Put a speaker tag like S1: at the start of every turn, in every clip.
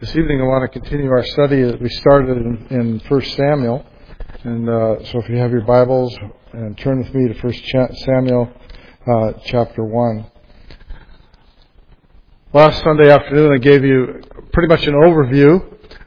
S1: This evening I want to continue our study that we started in 1 Samuel. And so if you have your Bibles, and turn with me to 1 Samuel chapter 1. Last Sunday afternoon I gave you pretty much an overview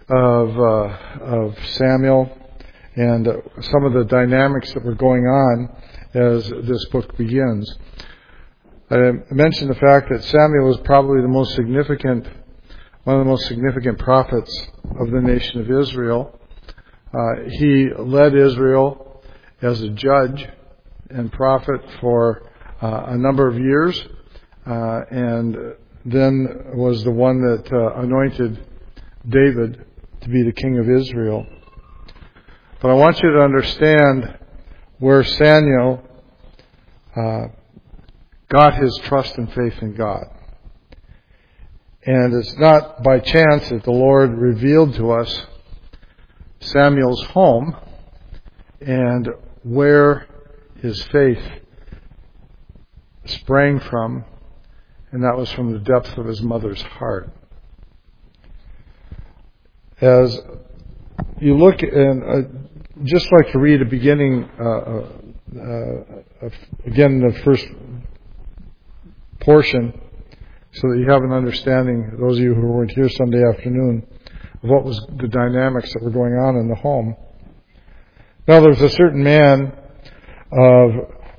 S1: of Samuel and some of the dynamics that were going on as this book begins. I mentioned the fact that Samuel was probably one of the most significant prophets of the nation of Israel. He led Israel as a judge and prophet for a number of years, and then was the one that anointed David to be the king of Israel. But I want you to understand where Samuel got his trust and faith in God. And it's not by chance that the Lord revealed to us Samuel's home and where his faith sprang from, and that was from the depth of his mother's heart. As you look, and just like to read a beginning, again, the first portion, so that you have an understanding, those of you who weren't here Sunday afternoon, of what was the dynamics that were going on in the home. Now there's a certain man of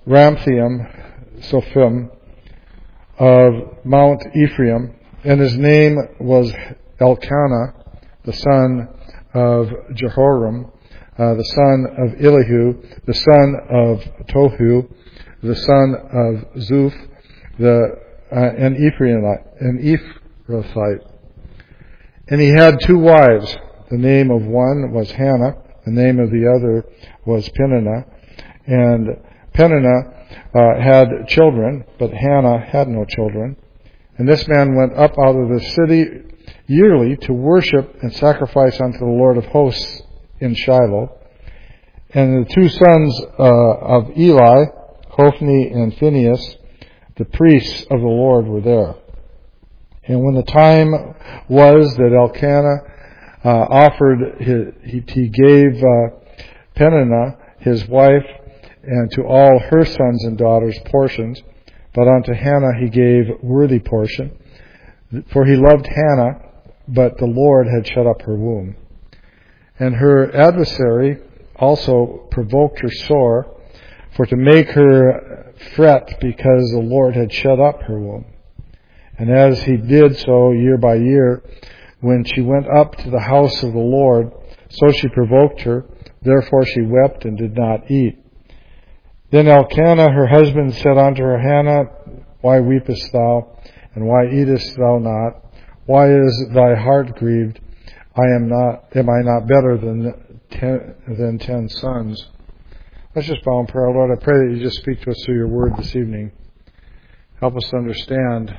S1: Sophim, of Mount Ephraim, and his name was Elkanah, the son of Jehoram, the son of Elihu, the son of Tohu, the son of Zuph, an Ephrathite. And he had two wives. The name of one was Hannah. The name of the other was Peninnah. And Peninnah had children, but Hannah had no children. And this man went up out of the city yearly to worship and sacrifice unto the Lord of hosts in Shiloh. And the two sons of Eli, Hophni and Phinehas, the priests of the Lord, were there. And when the time was that Elkanah offered, he gave Peninnah, his wife, and to all her sons and daughters portions, but unto Hannah he gave worthy portion. For he loved Hannah, but the Lord had shut up her womb. And her adversary also provoked her sore, for to make her fret, because the Lord had shut up her womb. And as he did so year by year, when she went up to the house of the Lord, so she provoked her. Therefore she wept and did not eat. Then Elkanah her husband said unto her, Hannah, why weepest thou, and why eatest thou not? Why is thy heart grieved? Am I not better than 10 sons? Let's just bow in prayer. Lord, I pray that you just speak to us through your word this evening. Help us to understand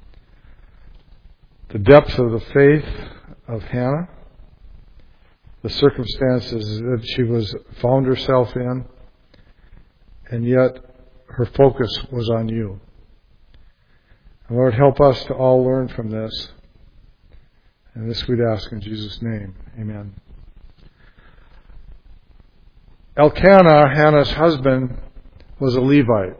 S1: the depth of the faith of Hannah, the circumstances that she found herself in, and yet her focus was on you. And Lord, help us to all learn from this. And this we'd ask in Jesus' name. Amen. Elkanah, Hannah's husband, was a Levite.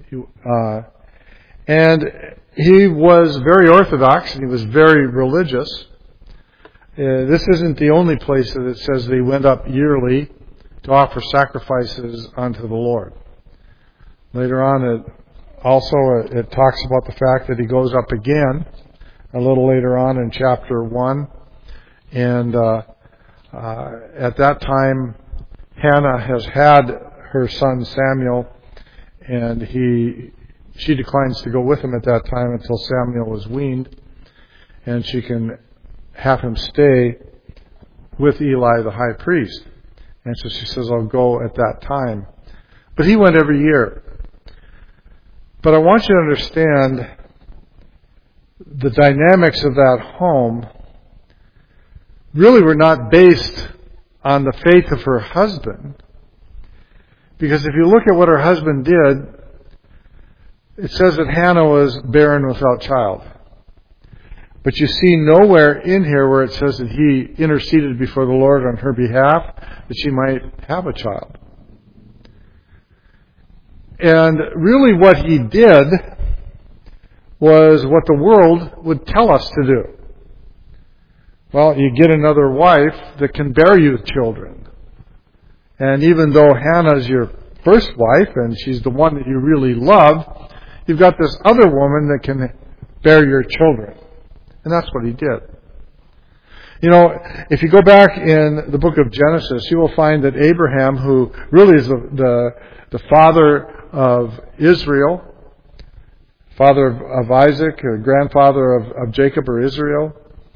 S1: And he was very orthodox and he was very religious. This isn't the only place that it says that he went up yearly to offer sacrifices unto the Lord. Later on, it talks about the fact that he goes up again a little later on in chapter 1. And at that time, Hannah has had her son Samuel, and she declines to go with him at that time until Samuel is weaned, and she can have him stay with Eli the high priest. And so she says, I'll go at that time. But he went every year. But I want you to understand the dynamics of that home really were not based on the faith of her husband. Because if you look at what her husband did, it says that Hannah was barren without child. But you see nowhere in here where it says that he interceded before the Lord on her behalf that she might have a child. And really what he did was what the world would tell us to do. Well, you get another wife that can bear you children. And even though Hannah's your first wife and she's the one that you really love, you've got this other woman that can bear your children. And that's what he did. You know, if you go back in the book of Genesis, you will find that Abraham, who really is the father of Israel, father of Isaac, or grandfather of Jacob or Israel,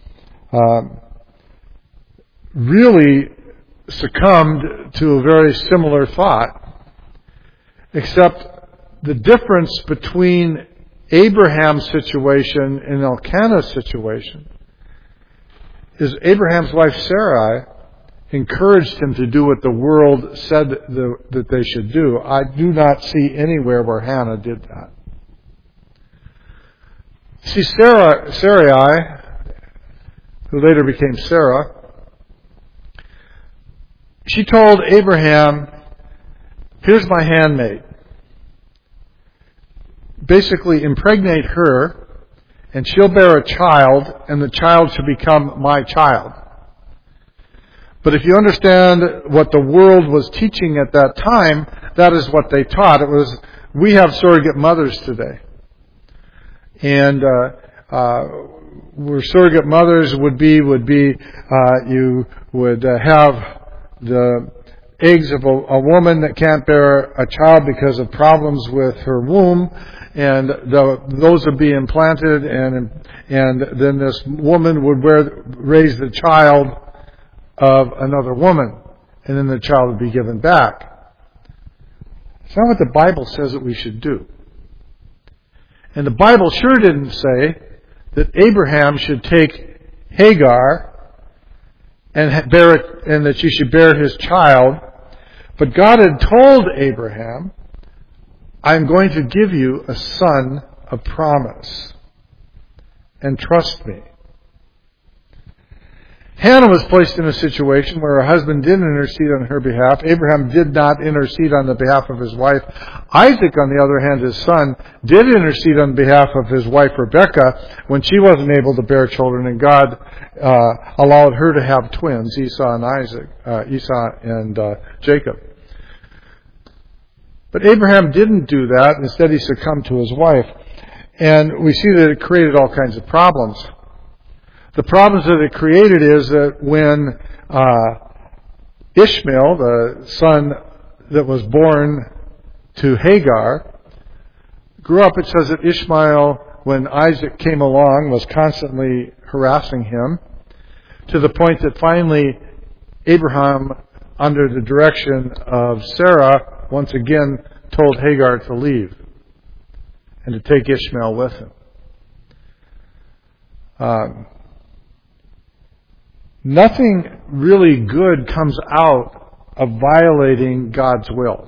S1: really succumbed to a very similar thought, except the difference between Abraham's situation and Elkanah's situation is Abraham's wife Sarai encouraged him to do what the world said that they should do. I do not see anywhere where Hannah did that. See, Sarai, who later became Sarah, she told Abraham, "Here's my handmaid. Basically, impregnate her, and she'll bear a child, and the child shall become my child." But if you understand what the world was teaching at that time, that is what they taught. It was, we have surrogate mothers today. And where surrogate mothers would be you would have the eggs of a woman that can't bear a child because of problems with her womb, and those would be implanted, and then this woman would raise the child of another woman, and then the child would be given back. It's not what the Bible says that we should do. And the Bible sure didn't say that Abraham should take Hagar and bear it, and that she should bear his child. But God had told Abraham, "I'm going to give you a son of promise. And trust me." Hannah was placed in a situation where her husband didn't intercede on her behalf. Abraham did not intercede on the behalf of his wife. Isaac, on the other hand, his son, did intercede on behalf of his wife Rebekah when she wasn't able to bear children, and God allowed her to have twins, Esau and Jacob. But Abraham didn't do that. Instead, he succumbed to his wife. And we see that it created all kinds of problems. The problems that it created is that when Ishmael, the son that was born to Hagar, grew up, it says that Ishmael, when Isaac came along, was constantly harassing him, to the point that finally Abraham, under the direction of Sarah, once again told Hagar to leave and to take Ishmael with him. Nothing really good comes out of violating God's will.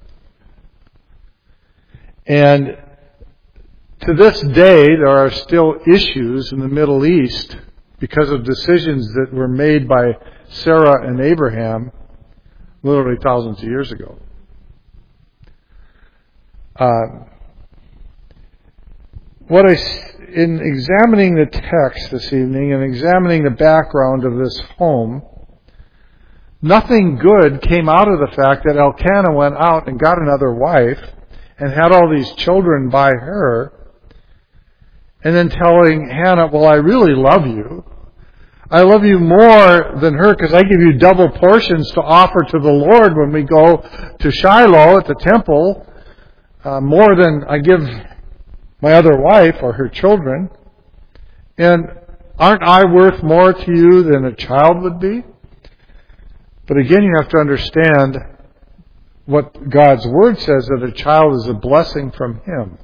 S1: And to this day, there are still issues in the Middle East because of decisions that were made by Sarah and Abraham literally thousands of years ago. In examining the text this evening and examining the background of this home, nothing good came out of the fact that Elkanah went out and got another wife and had all these children by her, and then telling Hannah, "Well, I really love you. I love you more than her because I give you double portions to offer to the Lord when we go to Shiloh at the temple, more than I give my other wife or her children. And aren't I worth more to you than a child would be?" But again, you have to understand what God's Word says, that a child is a blessing from Him.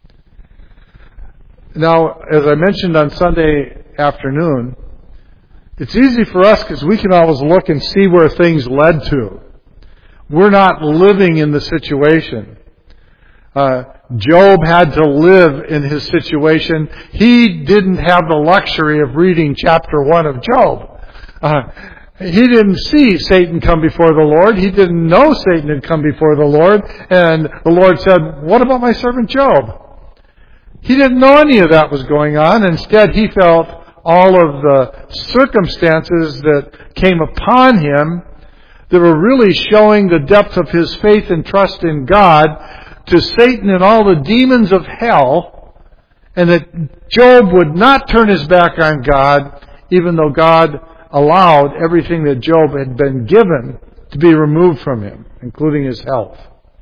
S1: Now, as I mentioned on Sunday afternoon, it's easy for us because we can always look and see where things led to. We're not living in the situation. Job had to live in his situation. He didn't have the luxury of reading chapter 1 of Job. He didn't see Satan come before the Lord. He didn't know Satan had come before the Lord. And the Lord said, "What about my servant Job?" He didn't know any of that was going on. Instead, he felt all of the circumstances that came upon him that were really showing the depth of his faith and trust in God to Satan and all the demons of hell, and that Job would not turn his back on God, even though God allowed everything that Job had been given to be removed from him, including his health.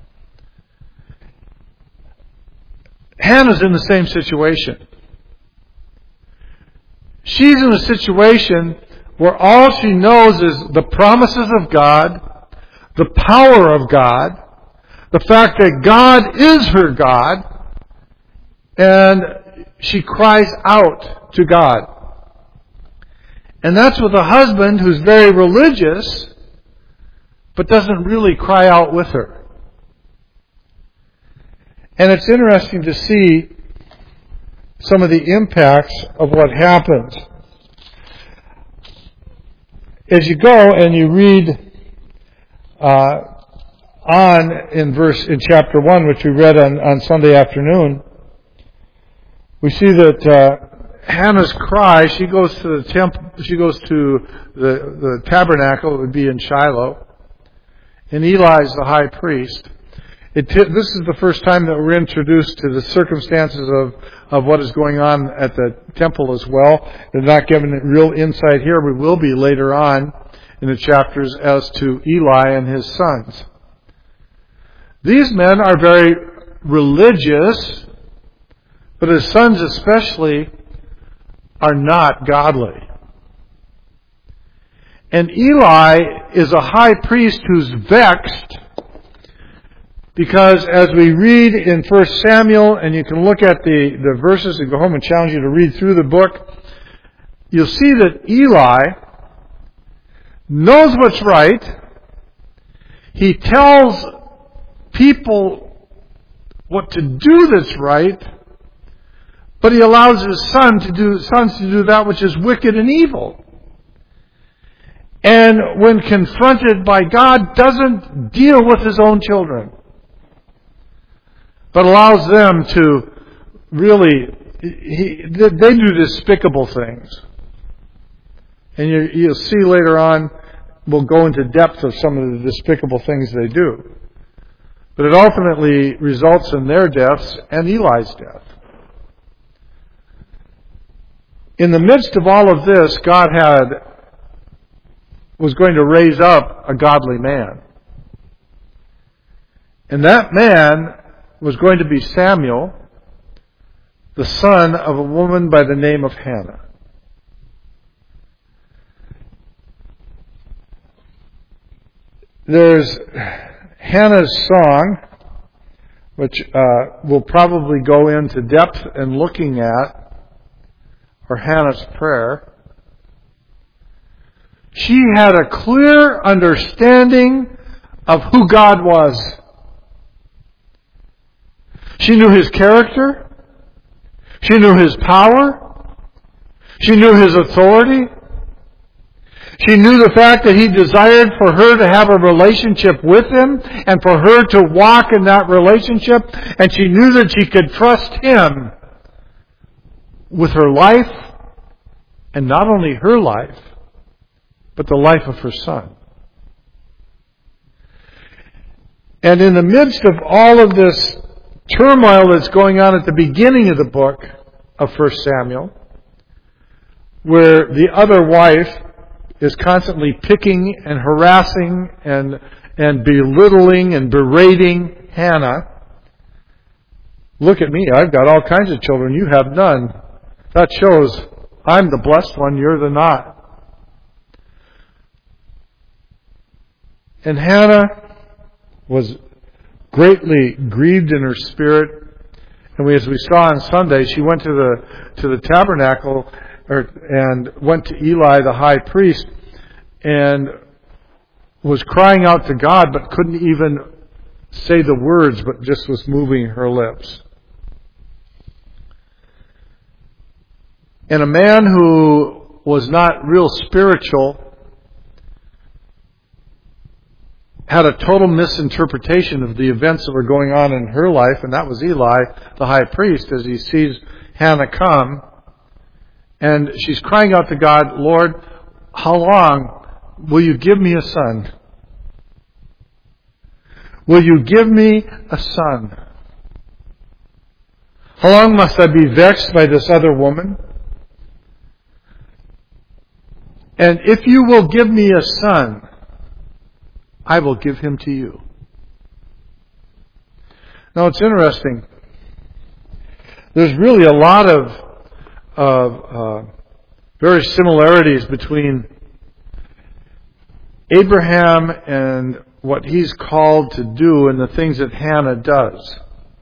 S1: Hannah's in the same situation. She's in a situation where all she knows is the promises of God, the power of God, the fact that God is her God, and she cries out to God. And that's with a husband who's very religious, but doesn't really cry out with her. And it's interesting to see some of the impacts of what happens. As you go and you read on in chapter 1, which we read on Sunday afternoon, we see that Hannah's cry, she goes to the temple, she goes to the tabernacle, it would be in Shiloh, and Eli's the high priest. This is the first time that we're introduced to the circumstances of what is going on at the temple as well. They're not given real insight here. We will be later on in the chapters as to Eli and his sons. These men are very religious, but his sons especially are not godly. And Eli is a high priest who's vexed because as we read in 1 Samuel, and you can look at the verses and go home and challenge you to read through the book, you'll see that Eli knows what's right. He tells people what to do that's right, but he allows his sons to do that which is wicked and evil. And when confronted by God, doesn't deal with his own children, but allows them to really, they do despicable things. And you'll see later on, we'll go into depth of some of the despicable things they do. But it ultimately results in their deaths and Eli's death. In the midst of all of this, God was going to raise up a godly man. And that man was going to be Samuel, the son of a woman by the name of Hannah. There's Hannah's song, which we'll probably go into depth in looking at, or Hannah's prayer. She had a clear understanding of who God was. She knew His character. She knew His power. She knew His authority. She knew the fact that He desired for her to have a relationship with Him and for her to walk in that relationship. And she knew that she could trust Him with her life, and not only her life, but the life of her son. And in the midst of all of this turmoil that's going on at the beginning of the book of 1 Samuel, where the other wife is constantly picking and harassing and belittling and berating Hannah. Look at me, I've got all kinds of children, you have none. That shows I'm the blessed one, you're the not. And Hannah was greatly grieved in her spirit. And as we saw on Sunday, she went to the tabernacle and went to Eli the high priest and was crying out to God, but couldn't even say the words, but just was moving her lips. And a man who was not real spiritual had a total misinterpretation of the events that were going on in her life, and that was Eli, the high priest, as he sees Hannah come. And she's crying out to God, Lord, how long will you give me a son? Will you give me a son? How long must I be vexed by this other woman? And if you will give me a son, I will give him to you. Now it's interesting. There's really a lot of very similarities between Abraham and what he's called to do and the things that Hannah does.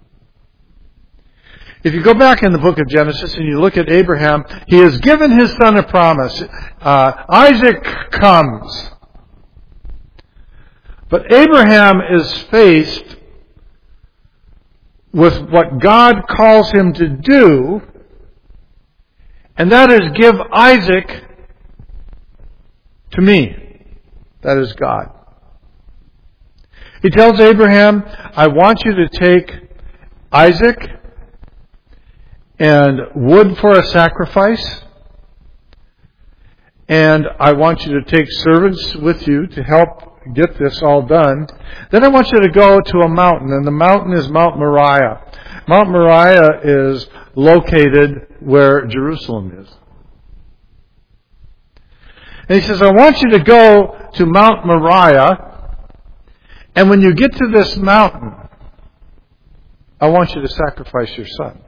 S1: If you go back in the book of Genesis and you look at Abraham, he has given his son a promise. Isaac comes. But Abraham is faced with what God calls him to do, and that is give Isaac to me. That is God. He tells Abraham, I want you to take Isaac and wood for a sacrifice, and I want you to take servants with you to help get this all done. Then I want you to go to a mountain, and the mountain is Mount Moriah. Mount Moriah is located where Jerusalem is. And he says, I want you to go to Mount Moriah, and when you get to this mountain, I want you to sacrifice your son.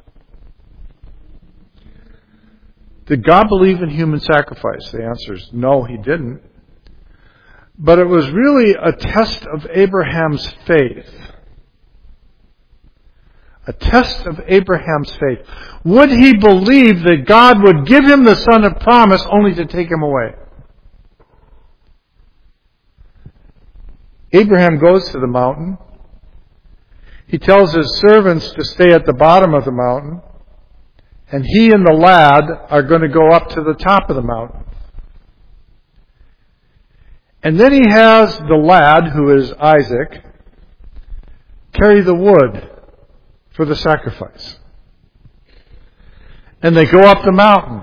S1: Did God believe in human sacrifice? The answer is no, He didn't. But it was really a test of Abraham's faith. A test of Abraham's faith. Would he believe that God would give him the son of promise only to take him away? Abraham goes to the mountain. He tells his servants to stay at the bottom of the mountain. And he and the lad are going to go up to the top of the mountain. And then he has the lad, who is Isaac, carry the wood for the sacrifice. And they go up the mountain.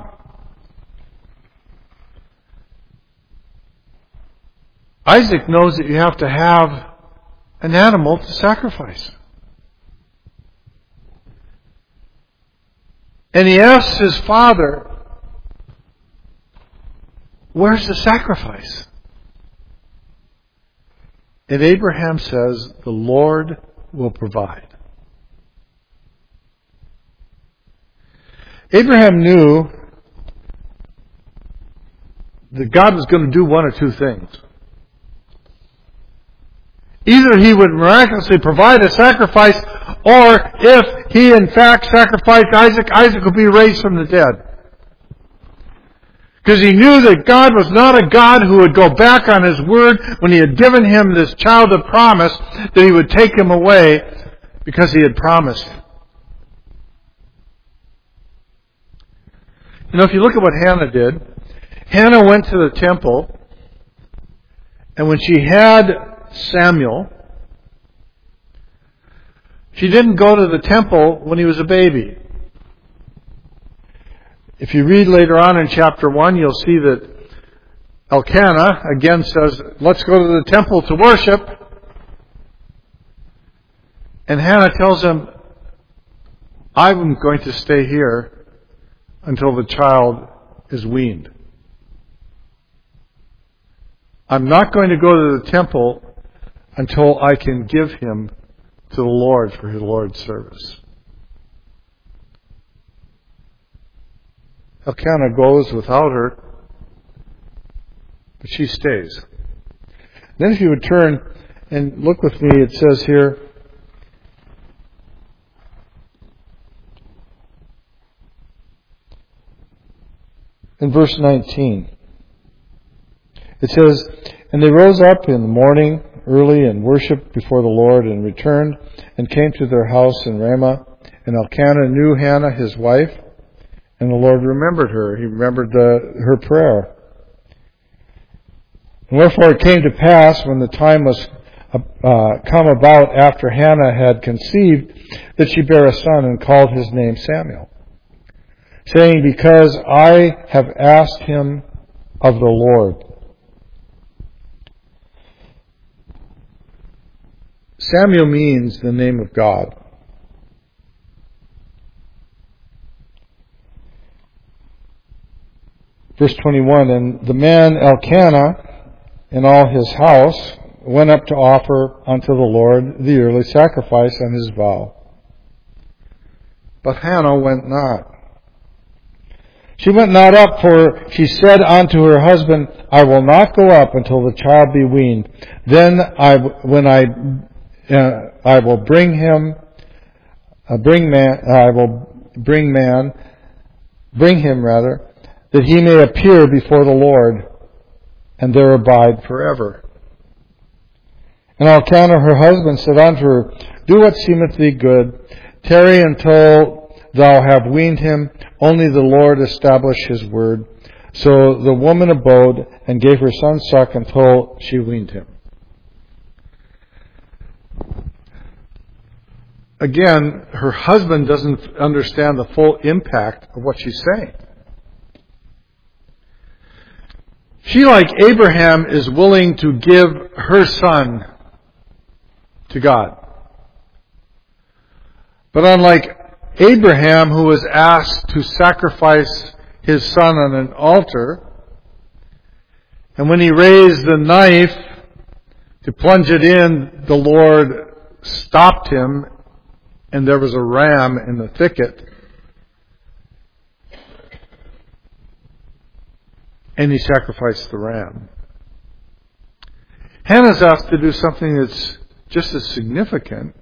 S1: Isaac knows that you have to have an animal to sacrifice. And he asks his father, where's the sacrifice? And Abraham says, the Lord will provide. Abraham knew that God was going to do one or two things. Either He would miraculously provide a sacrifice, or if He in fact sacrificed Isaac, Isaac would be raised from the dead. Because he knew that God was not a God who would go back on His word when He had given him this child of promise, that He would take him away because He had promised. You know, if you look at what Hannah did, Hannah went to the temple, and when she had Samuel, she didn't go to the temple when he was a baby. If you read later on in chapter 1, you'll see that Elkanah again says, let's go to the temple to worship. And Hannah tells him, I'm going to stay here until the child is weaned. I'm not going to go to the temple until I can give him to the Lord for His Lord's service. Elkanah goes without her, but she stays. Then if you would turn and look with me, it says here, in verse 19, it says, and they rose up in the morning early and worshipped before the Lord and returned and came to their house in Ramah. And Elkanah knew Hannah, his wife, and the Lord remembered her. He remembered her prayer. And wherefore it came to pass, when the time was come about after Hannah had conceived, that she bare a son and called his name Samuel, saying, Because I have asked him of the Lord. Samuel means the name of God. Verse 21, And the man Elkanah and all his house went up to offer unto the Lord the yearly sacrifice on his vow. But Hannah went not. She went not up, for she said unto her husband, I will not go up until the child be weaned. Then I will bring him that he may appear before the Lord, and there abide forever. And Elkanah her husband said unto her, Do what seemeth thee good. Tarry until thou have weaned him. Only the Lord establish his word. So the woman abode and gave her son suck until she weaned him. Again, her husband doesn't understand the full impact of what she's saying. She, like Abraham, is willing to give her son to God. But unlike Abraham, who was asked to sacrifice his son on an altar, and when he raised the knife to plunge it in, the Lord stopped him, and there was a ram in the thicket. And he sacrificed the ram. Hannah's asked to do something that's just as significant,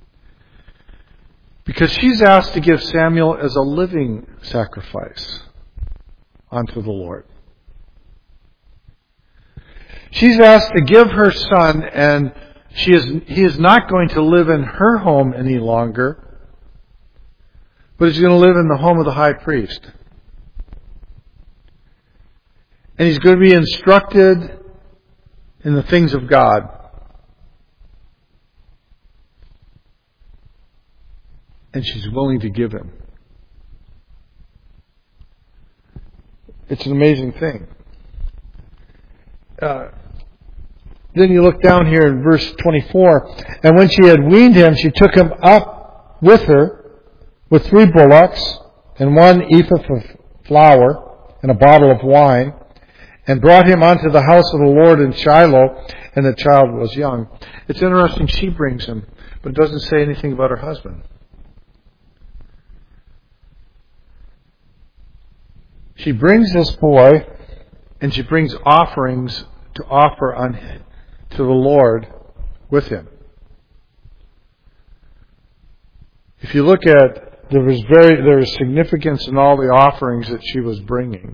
S1: because she's asked to give Samuel as a living sacrifice unto the Lord. She's asked to give her son, and he is not going to live in her home any longer, but he's going to live in the home of the high priest. And he's going to be instructed in the things of God. And she's willing to give him. It's an amazing thing. Then you look down here in verse 24. And when she had weaned him, she took him up with her with 3 bullocks and 1 ephah of flour and a bottle of wine, and brought him unto the house of the Lord in Shiloh, and the child was young. It's interesting, she brings him, but it doesn't say anything about her husband. She brings this boy, and she brings offerings to offer to the Lord with him. If you look at, there is significance in all the offerings that she was bringing.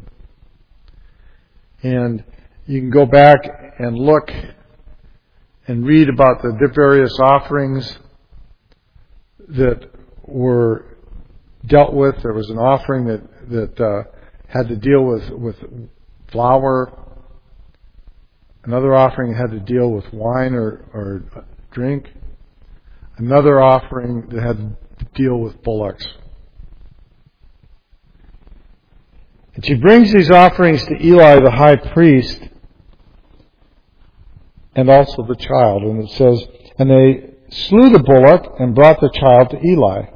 S1: And you can go back and look and read about the various offerings that were dealt with. There was an offering that had to deal with flour. Another offering had to deal with wine or drink. Another offering that had to deal with bullocks. And she brings these offerings to Eli the high priest, and also the child. And it says, And they slew the bullock and brought the child to Eli.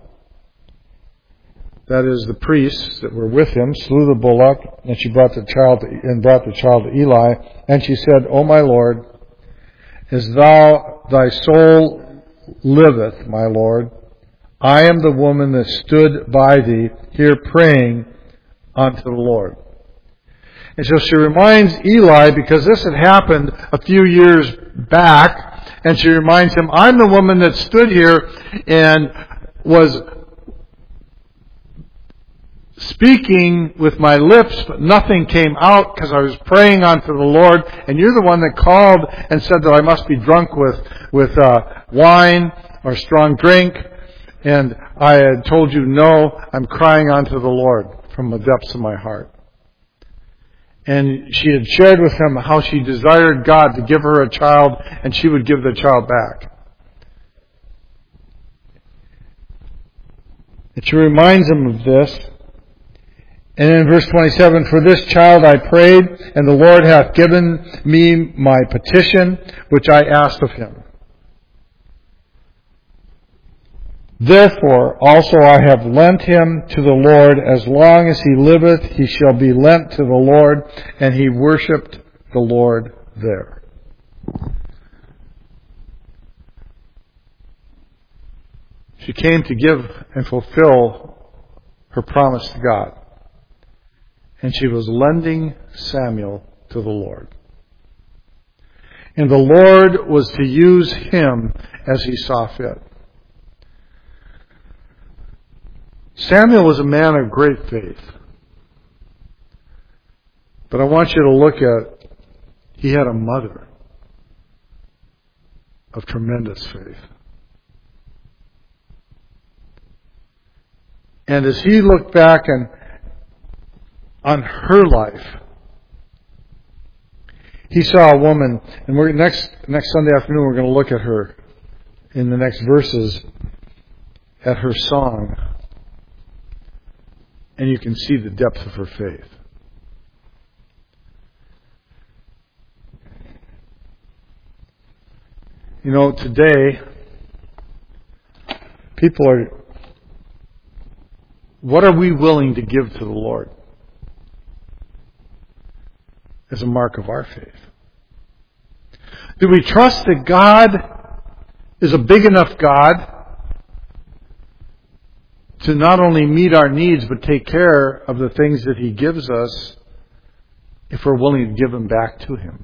S1: That is, the priests that were with him slew the bullock, and she brought the child to Eli. And she said, O my Lord, as thy soul liveth, my Lord, I am the woman that stood by thee here praying unto the Lord. And so she reminds Eli, because this had happened a few years back, and she reminds him, I'm the woman that stood here and was speaking with my lips, but nothing came out because I was praying unto the Lord. And you're the one that called and said that I must be drunk with wine or strong drink. And I had told you, no, I'm crying unto the Lord from the depths of my heart. And she had shared with him how she desired God to give her a child, and she would give the child back. And she reminds him of this. And in verse 27, for this child I prayed, and the Lord hath given me my petition, which I asked of him. Therefore also I have lent him to the Lord. As long as he liveth, he shall be lent to the Lord. And he worshipped the Lord there. She came to give and fulfill her promise to God. And she was lending Samuel to the Lord. And the Lord was to use him as he saw fit. Samuel was a man of great faith. But I want you to look at, he had a mother of tremendous faith. And as he looked back on her life, he saw a woman, and next Sunday afternoon we're going to look at her in the next verses, at her song. And you can see the depth of her faith. You know, today, people are, what are we willing to give to the Lord as a mark of our faith? Do we trust that God is a big enough God to not only meet our needs, but take care of the things that He gives us if we're willing to give them back to Him?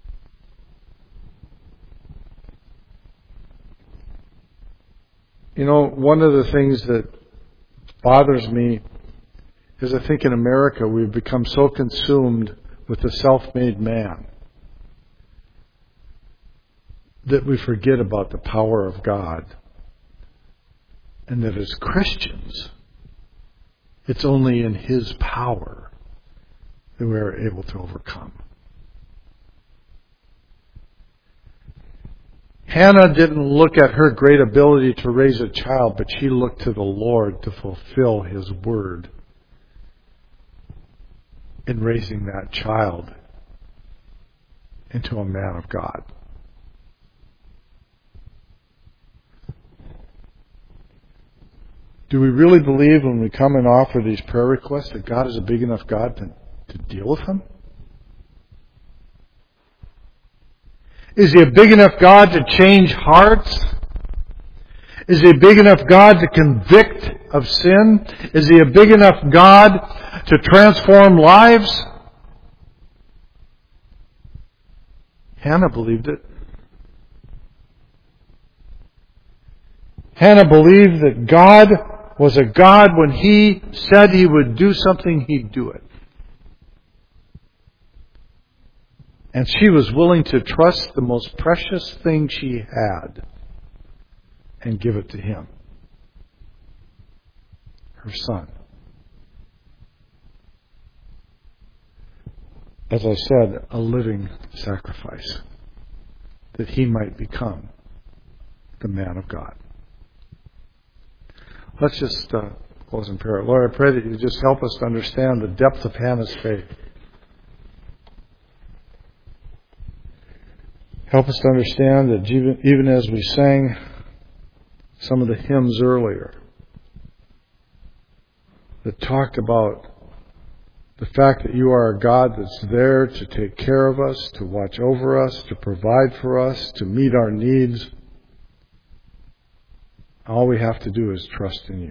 S1: You know, one of the things that bothers me is I think in America we've become so consumed with the self-made man that we forget about the power of God. And that as Christians, it's only in His power that we are able to overcome. Hannah didn't look at her great ability to raise a child, but she looked to the Lord to fulfill His word in raising that child into a man of God. Do we really believe when we come and offer these prayer requests that God is a big enough God to deal with them? Is He a big enough God to change hearts? Is He a big enough God to convict of sin? Is He a big enough God to transform lives? Hannah believed it. Hannah believed that God was a God when He said He would do something, He'd do it. And she was willing to trust the most precious thing she had and give it to Him. Her son. As I said, a living sacrifice, that He might become the man of God. Let's just close in prayer. Lord, I pray that You just help us to understand the depth of Hannah's faith. Help us to understand that even as we sang some of the hymns earlier that talked about the fact that You are a God that's there to take care of us, to watch over us, to provide for us, to meet our needs. All we have to do is trust in You.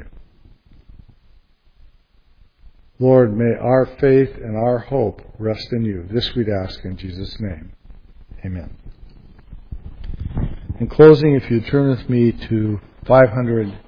S1: Lord, may our faith and our hope rest in You. This we'd ask in Jesus' name. Amen. In closing, if you turn with me to 500